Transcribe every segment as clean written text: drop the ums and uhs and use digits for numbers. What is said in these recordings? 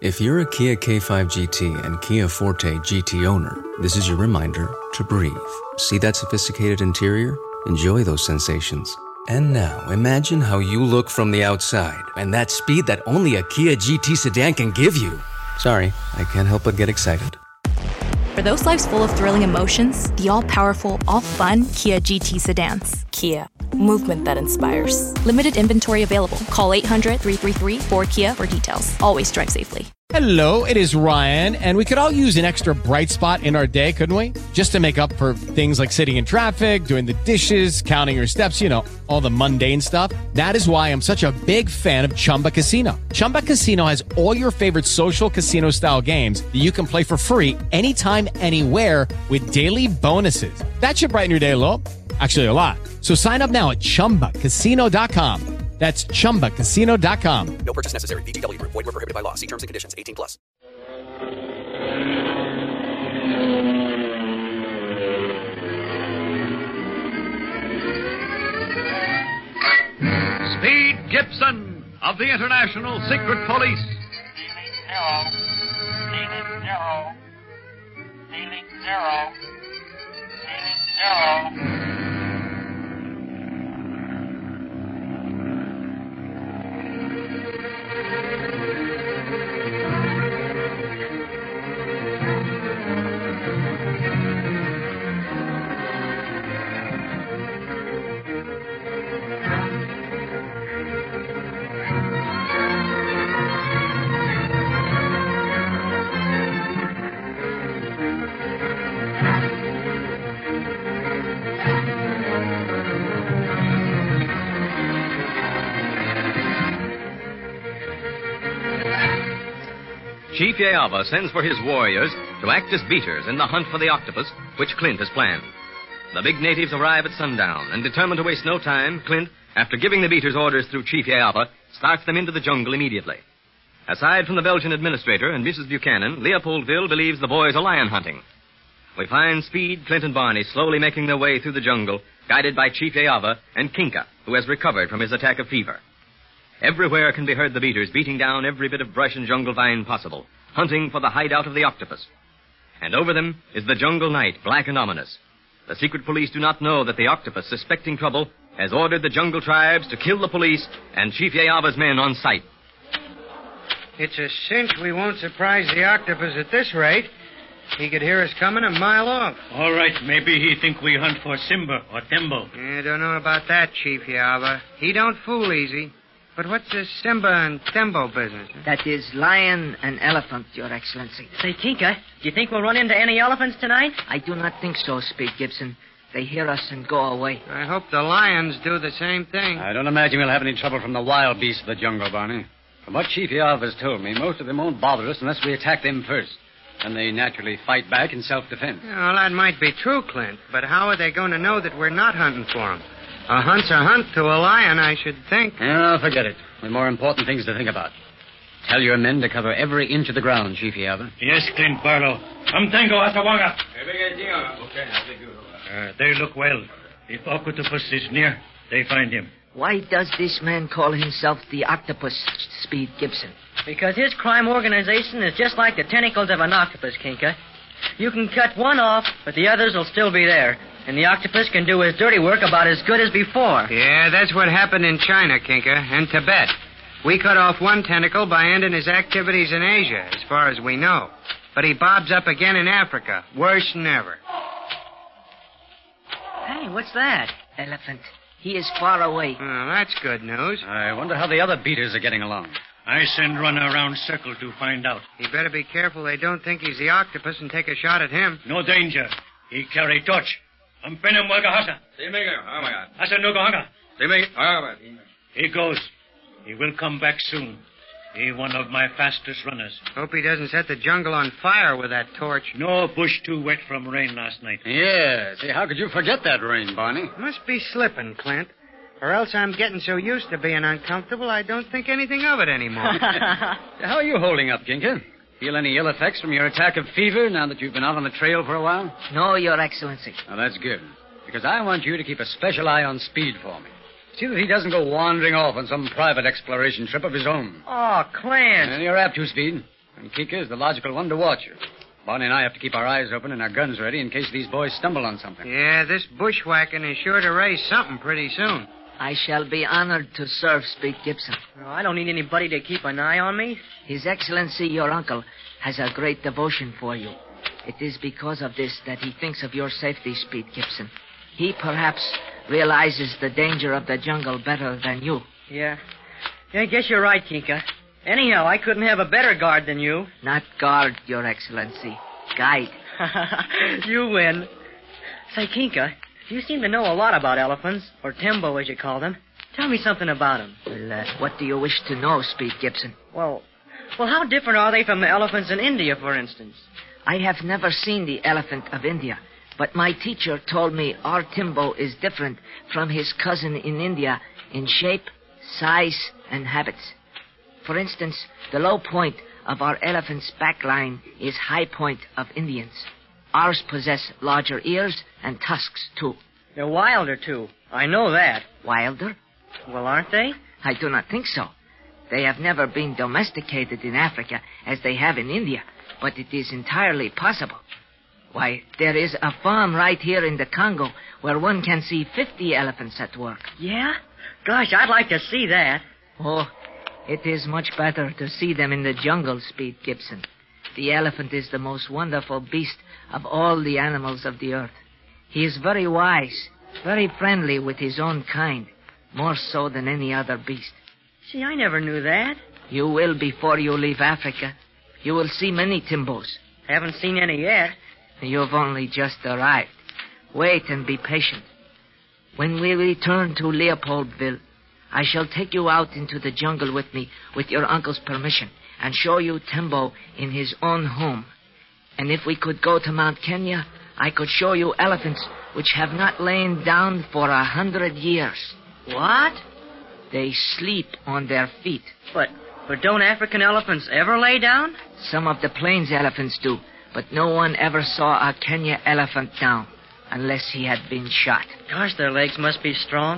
If you're a Kia K5 GT and Kia Forte GT owner, this is your reminder to breathe. See that sophisticated interior? Enjoy those sensations. And now, imagine how you look from the outside and that speed that only a Kia GT sedan can give you. Sorry, I can't help but get excited. For those lives full of thrilling emotions, the all-powerful, all-fun Kia GT sedans. Kia, movement that inspires. Limited inventory available. Call 800-333-4KIA for details. Always drive safely. Hello, it is Ryan, and we could all use an extra bright spot in our day, couldn't we? Just to make up for things like sitting in traffic, doing the dishes, counting your steps, all the mundane stuff. That is why I'm such a big fan of Chumba Casino. Chumba Casino has all your favorite social casino-style games that you can play for free anytime, anywhere with daily bonuses. That should brighten your day a little. Actually, a lot. So sign up now at ChumbaCasino.com. That's ChumbaCasino.com. No purchase necessary. VGW Group. Void where prohibited by law. See terms and conditions. 18+. Speed Gibson of the International Secret Police. Ceiling zero. Chief Yayava sends for his warriors to act as beaters in the hunt for the octopus, which Clint has planned. The big natives arrive at sundown, and determined to waste no time, Clint, after giving the beaters orders through Chief Yayava, starts them into the jungle immediately. Aside from the Belgian administrator and Mrs. Buchanan, Leopoldville believes the boys are lion hunting. We find Speed, Clint, and Barney slowly making their way through the jungle, guided by Chief Yayava and Kinka, who has recovered from his attack of fever. Everywhere can be heard the beaters beating down every bit of brush and jungle vine possible, hunting for the hideout of the octopus. And over them is the jungle night, black and ominous. The secret police do not know that the octopus, suspecting trouble, has ordered the jungle tribes to kill the police and Chief Yayava's men on sight. It's a cinch we won't surprise the octopus at this rate. He could hear us coming a mile off. All right, maybe he think we hunt for Simba or Tembo. I don't know about that, Chief Yayava. He don't fool easy. But what's this Simba and Tembo business? Huh? That is lion and elephant, Your Excellency. Say, Kinka, do you think we'll run into any elephants tonight? I do not think so, Speed Gibson. They hear us and go away. I hope the lions do the same thing. I don't imagine we'll have any trouble from the wild beasts of the jungle, Barney. From what Chief Yayava's told me, most of them won't bother us unless we attack them first. And they naturally fight back in self-defense. Well, that might be true, Clint. But how are they going to know that we're not hunting for them? A hunt's a hunt to a lion, I should think. Oh, forget it. We've more important things to think about. Tell your men to cover every inch of the ground, Chief Yayava. Yes, Clint Barlow. Tango Atawanga. They look well. If octopus is near, they find him. Why does this man call himself the Octopus, Speed Gibson? Because his crime organization is just like the tentacles of an octopus, Kinka. You can cut one off, but the others will still be there. And the octopus can do his dirty work about as good as before. Yeah, that's what happened in China, Kinka, and Tibet. We cut off one tentacle by ending his activities in Asia, as far as we know. But he bobs up again in Africa, worse than ever. Hey, what's that? Elephant. He is far away. Well, that's good news. I wonder how the other beaters are getting along. I send runner around circle to find out. He better be careful they don't think he's the octopus and take a shot at him. No danger. He carry torch. He goes. He will come back soon. He one of my fastest runners. Hope he doesn't set the jungle on fire with that torch. No bush too wet from rain last night. Yeah. See, how could you forget that rain, Barney? Must be slipping, Clint. Or else I'm getting so used to being uncomfortable I don't think anything of it anymore. How are you holding up, Kinka? Feel any ill effects from your attack of fever now that you've been out on the trail for a while? No, Your Excellency. Well, that's good. Because I want you to keep a special eye on Speed for me. See that he doesn't go wandering off on some private exploration trip of his own. Oh, Clint. And you're apt to, Speed. And Kika is the logical one to watch you. Bonnie and I have to keep our eyes open and our guns ready in case these boys stumble on something. Yeah, this bushwhacking is sure to raise something pretty soon. I shall be honored to serve, Speed Gibson. Well, I don't need anybody to keep an eye on me. His Excellency, your uncle, has a great devotion for you. It is because of this that he thinks of your safety, Speed Gibson. He perhaps realizes the danger of the jungle better than you. Yeah, I guess you're right, Kinka. Anyhow, I couldn't have a better guard than you. Not guard, Your Excellency. Guide. You win. Say, Kinka, you seem to know a lot about elephants, or Tembo as you call them. Tell me something about them. Well, what do you wish to know, Speed Gibson? Well, how different are they from the elephants in India, for instance? I have never seen the elephant of India, but my teacher told me our Timbo is different from his cousin in India in shape, size, and habits. For instance, the low point of our elephant's back line is high point of Indians. Ours possess larger ears and tusks, too. They're wilder, too. I know that. Wilder? Well, aren't they? I do not think so. They have never been domesticated in Africa as they have in India, but it is entirely possible. Why, there is a farm right here in the Congo where one can see 50 elephants at work. Yeah? Gosh, I'd like to see that. Oh, it is much better to see them in the jungle, Speed Gibson. The elephant is the most wonderful beast of all the animals of the earth. He is very wise, very friendly with his own kind, more so than any other beast. See, I never knew that. You will before you leave Africa. You will see many Timbos. Haven't seen any yet. You've only just arrived. Wait and be patient. When we return to Leopoldville, I shall take you out into the jungle with me with your uncle's permission and show you Tembo in his own home. And if we could go to Mount Kenya, I could show you elephants which have not lain down for 100 years. What? They sleep on their feet. But don't African elephants ever lay down? Some of the plains elephants do, but no one ever saw a Kenya elephant down unless he had been shot. Gosh, their legs must be strong.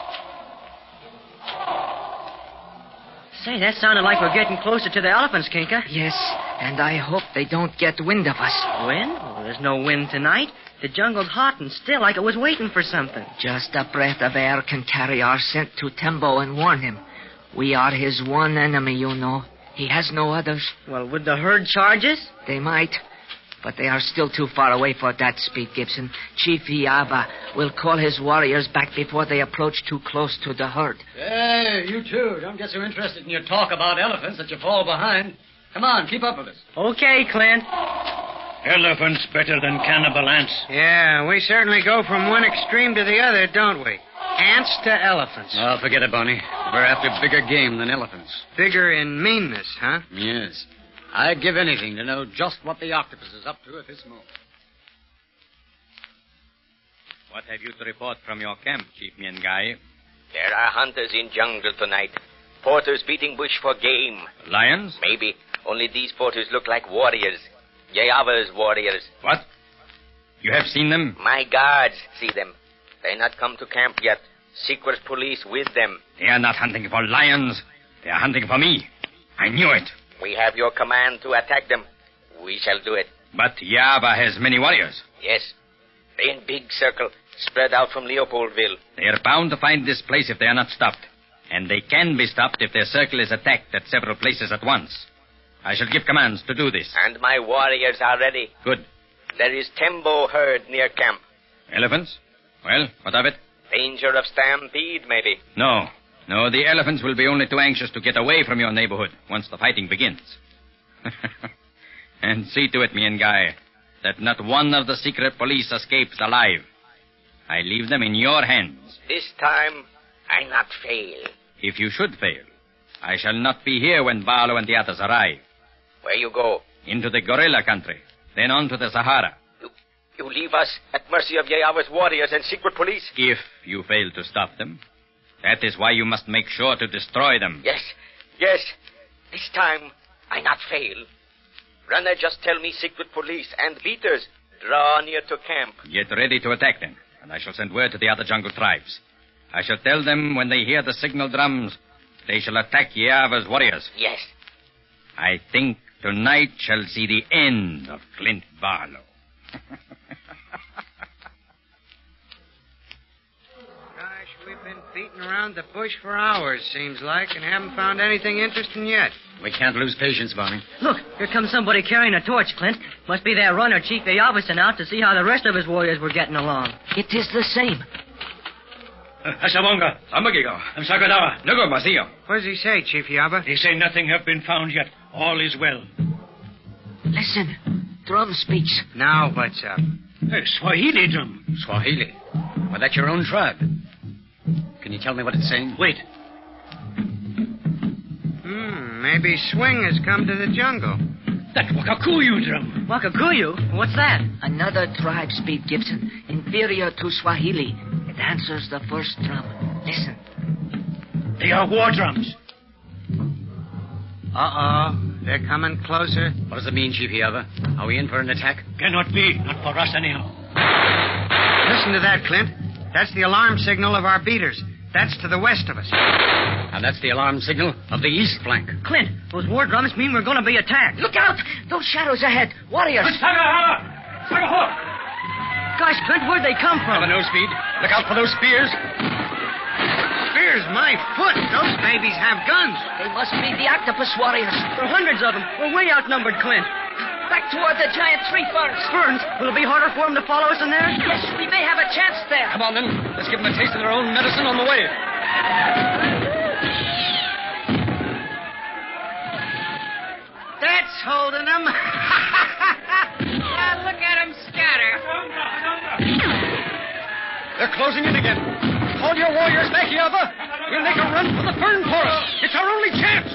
Say, that sounded like we're getting closer to the elephants, Kinka. Yes, and I hope they don't get wind of us. Wind? Well, there's no wind tonight. The jungle's hot and still, like it was waiting for something. Just a breath of air can carry our scent to Tembo and warn him. We are his one enemy, you know. He has no others. Well, would the herd charge us? They might, but they are still too far away for that, Speed Gibson. Chief Iava will call his warriors back before they approach too close to the herd. Hey, you two, don't get so interested in your talk about elephants that you fall behind. Come on, keep up with us. Okay, Clint. Elephants better than cannibal ants. Yeah, we certainly go from one extreme to the other, don't we? Ants to elephants. Oh, forget it, Bonnie. We're after bigger game than elephants. Bigger in meanness, huh? Yes. I'd give anything to know just what the octopus is up to at this moment. What have you to report from your camp, Chief Nyengai? There are hunters in jungle tonight. Porters beating bush for game. Lions? Maybe. Only these porters look like warriors. Yava's warriors. What? You have seen them? My guards see them. They not come to camp yet. Secret police with them. They are not hunting for lions. They are hunting for me. I knew it. We have your command to attack them. We shall do it. But Yava has many warriors. Yes. They in big circle, spread out from Leopoldville. They are bound to find this place if they are not stopped. And they can be stopped if their circle is attacked at several places at once. I shall give commands to do this. And my warriors are ready. Good. There is Tembo herd near camp. Elephants? Well, what of it? Danger of stampede, maybe. No, the elephants will be only too anxious to get away from your neighborhood once the fighting begins. And see to it, Nyengai, that not one of the secret police escapes alive. I leave them in your hands. This time, I not fail. If you should fail, I shall not be here when Barlow and the others arrive. Where you go? Into the gorilla country, then on to the Sahara. You leave us at mercy of Yava's warriors and secret police? If you fail to stop them. That is why you must make sure to destroy them. Yes. This time, I not fail. Runner, just tell me secret police and beaters draw near to camp. Get ready to attack them, and I shall send word to the other jungle tribes. I shall tell them when they hear the signal drums, they shall attack Yava's warriors. Yes. I think Tonight shall see the end of Clint Barlow. Gosh, we've been beating around the bush for hours, seems like, and haven't found anything interesting yet. We can't lose patience, Barney. Look, here comes somebody carrying a torch, Clint. Must be that runner Chief Ayava sent out to see how the rest of his warriors were getting along. It is the same. Asabonga. Amagigo. Sagadawa. Nugo Masio. What does he say, Chief Yaba? They say nothing have been found yet. All is well. Listen. Drum speaks. Now what's up? Hey, Swahili drum. Swahili? Well, that's your own tribe. Can you tell me what it's saying? Wait. Maybe Swing has come to the jungle. That Wakakuyu drum. Wakakuyu? What's that? Another tribe speak, Gibson. Inferior to Swahili. It answers the first drum. Listen. They are war drums. Uh-oh. They're coming closer. What does it mean, Chief Yava? Are we in for an attack? Cannot be. Not for us, anyhow. Listen to that, Clint. That's the alarm signal of our beaters. That's to the west of us. And that's the alarm signal of the east flank. Clint, those war drums mean we're going to be attacked. Look out! Those shadows ahead. Warriors. Gosh, Clint, where'd they come from? Have a no speed. Look out for those spears. Spears, my foot. Those babies have guns. They must be the octopus warriors. There are hundreds of them. We're way outnumbered, Clint. Back toward the giant tree ferns. Ferns? Will it be harder for them to follow us in there? Yes, we may have a chance there. Come on, then. Let's give them a taste of their own medicine on the way. That's holding them. Look at them scatter. They're closing in again. Call your warriors back, Yava. We'll make a run for the fern forest. It's our only chance.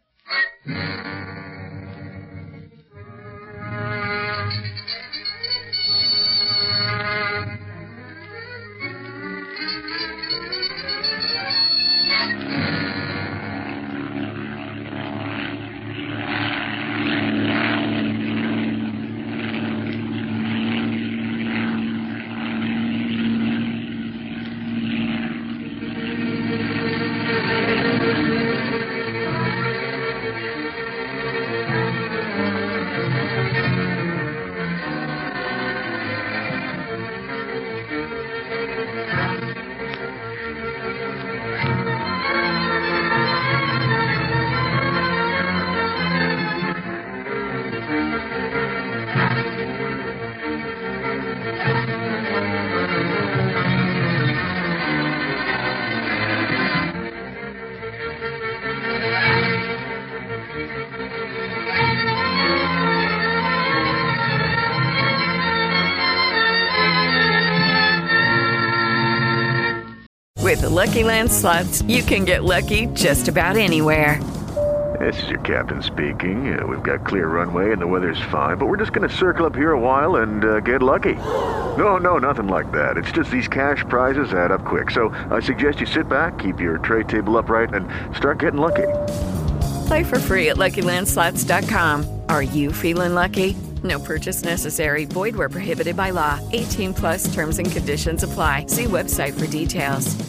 With the Lucky Land Slots, you can get lucky just about anywhere. This is your captain speaking. We've got clear runway and the weather's fine, but we're just going to circle up here a while and get lucky. No, nothing like that. It's just these cash prizes add up quick. So I suggest you sit back, keep your tray table upright, and start getting lucky. Play for free at LuckyLandSlots.com. Are you feeling lucky? No purchase necessary. Void where prohibited by law. 18+ terms and conditions apply. See website for details.